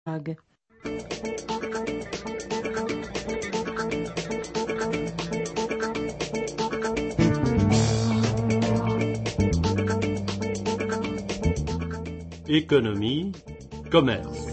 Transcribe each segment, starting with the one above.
Prague. Économie, commerce.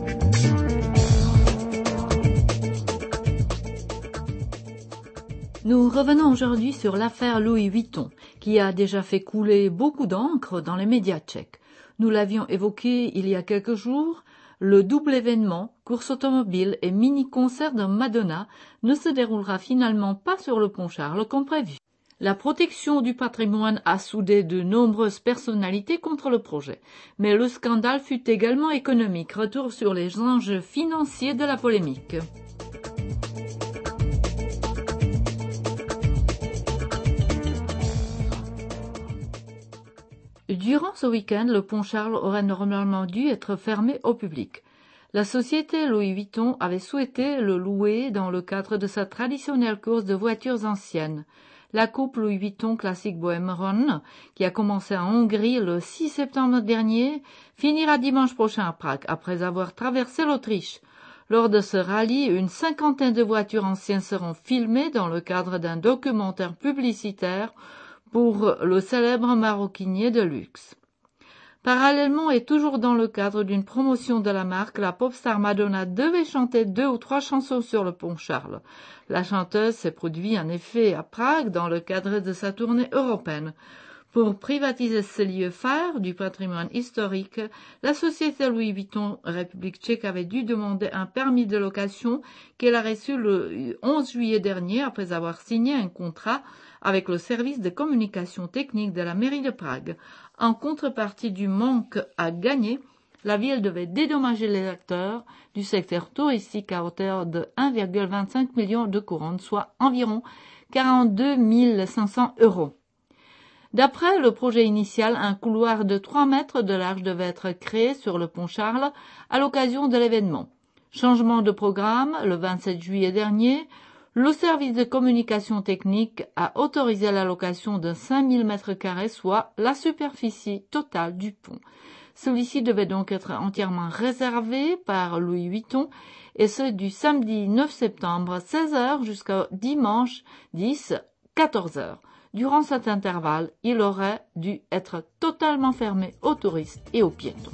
Nous revenons aujourd'hui sur l'affaire Louis Vuitton, qui a déjà fait couler beaucoup d'encre dans les médias tchèques. Nous l'avions évoqué il y a quelques jours. Le double événement, course automobile et mini-concert de Madonna, ne se déroulera finalement pas sur le pont Charles comme prévu. La protection du patrimoine a soudé de nombreuses personnalités contre le projet, mais le scandale fut également économique. Retour sur les enjeux financiers de la polémique. Durant ce week-end, le pont Charles aurait normalement dû être fermé au public. La société Louis Vuitton avait souhaité le louer dans le cadre de sa traditionnelle course de voitures anciennes. La coupe Louis Vuitton Classic Bohème Run, qui a commencé en Hongrie le 6 septembre dernier, finira dimanche prochain à Prague, après avoir traversé l'Autriche. Lors de ce rallye, une cinquantaine de voitures anciennes seront filmées dans le cadre d'un documentaire publicitaire pour le célèbre maroquinier de luxe. Parallèlement et toujours dans le cadre d'une promotion de la marque, la pop-star Madonna devait chanter 2 ou 3 chansons sur le pont Charles. La chanteuse s'est produite en effet à Prague dans le cadre de sa tournée européenne. Pour privatiser ce lieu phare du patrimoine historique, la société Louis Vuitton République tchèque avait dû demander un permis de location qu'elle a reçu le 11 juillet dernier après avoir signé un contrat avec le service de communication technique de la mairie de Prague. En contrepartie du manque à gagner, la ville devait dédommager les acteurs du secteur touristique à hauteur de 1,25 million de couronnes, soit environ 42 500 €. D'après le projet initial, un couloir de 3 mètres de large devait être créé sur le pont Charles à l'occasion de l'événement. Changement de programme, le 27 juillet dernier, le service de communication technique a autorisé la location de 5000 m², soit la superficie totale du pont. Celui-ci devait donc être entièrement réservé par Louis Vuitton, et ce du samedi 9 septembre 16h jusqu'au dimanche 10 14h. Durant cet intervalle, il aurait dû être totalement fermé aux touristes et aux piétons.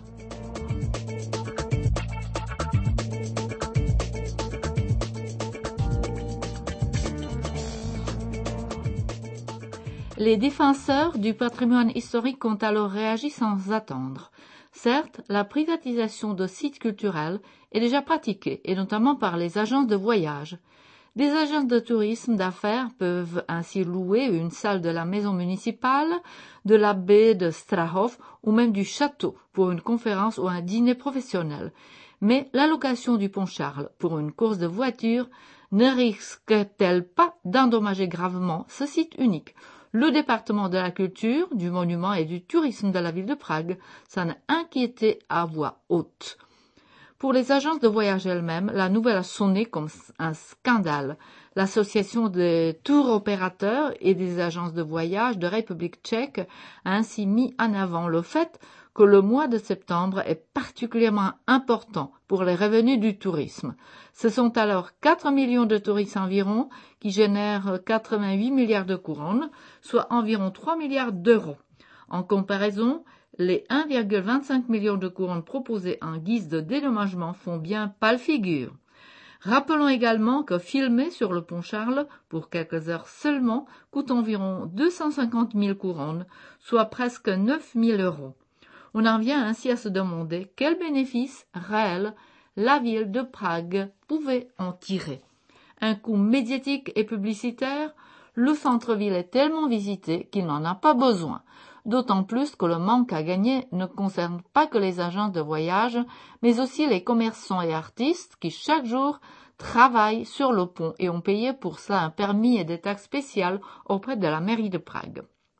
Les défenseurs du patrimoine historique ont alors réagi sans attendre. Certes, la privatisation de sites culturels est déjà pratiquée, et notamment par les agences de voyage. Des agences de tourisme d'affaires peuvent ainsi louer une salle de la maison municipale, de la baie de Strahov ou même du château pour une conférence ou un dîner professionnel. Mais la location du pont Charles pour une course de voiture ne risque-t-elle pas d'endommager gravement ce site unique? Le département de la culture, du monument et du tourisme de la ville de Prague s'en a inquiété à voix haute. Pour les agences de voyage elles-mêmes, la nouvelle a sonné comme un scandale. L'association des tours opérateurs et des agences de voyage de République tchèque a ainsi mis en avant le fait que le mois de septembre est particulièrement important pour les revenus du tourisme. Ce sont alors 4 millions de touristes environ qui génèrent 88 milliards de couronnes, soit environ 3 milliards d'euros. En comparaison, les 1,25 million de couronnes proposées en guise de dédommagement font bien pâle figure. Rappelons également que filmer sur le pont Charles, pour quelques heures seulement, coûte environ 250 000 couronnes, soit presque 9 000 €. On en vient ainsi à se demander quel bénéfice réel la ville de Prague pouvait en tirer. Un coût médiatique et publicitaire, le centre-ville est tellement visité qu'il n'en a pas besoin. D'autant plus que le manque à gagner ne concerne pas que les agences de voyage, mais aussi les commerçants et artistes qui chaque jour travaillent sur le pont et ont payé pour cela un permis et des taxes spéciales auprès de la mairie de Prague.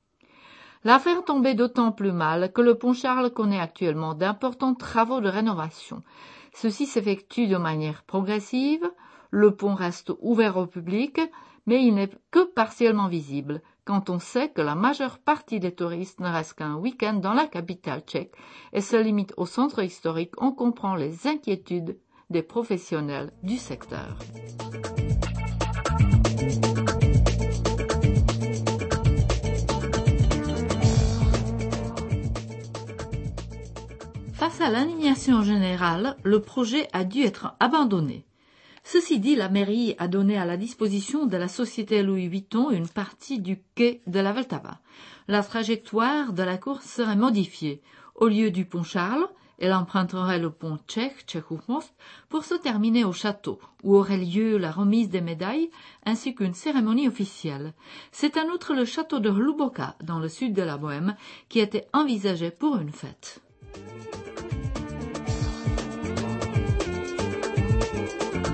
L'affaire tombait d'autant plus mal que le pont Charles connaît actuellement d'importants travaux de rénovation. Ceux-ci s'effectuent de manière progressive, le pont reste ouvert au public, mais il n'est que partiellement visible. quand on sait que la majeure partie des touristes ne restent qu'un week-end dans la capitale tchèque et se limitent au centre historique, on comprend les inquiétudes des professionnels du secteur. Face à l'indignation générale, le projet a dû être abandonné. Ceci dit, la mairie a donné à la disposition de la société Louis Vuitton une partie du quai de la Vltava. La trajectoire de la course serait modifiée. Au lieu du pont Charles, elle emprunterait le pont Čechův most, pour se terminer au château, où aurait lieu la remise des médailles, ainsi qu'une cérémonie officielle. C'est en outre le château de Hluboká, dans le sud de la Bohême, qui était envisagé pour une fête.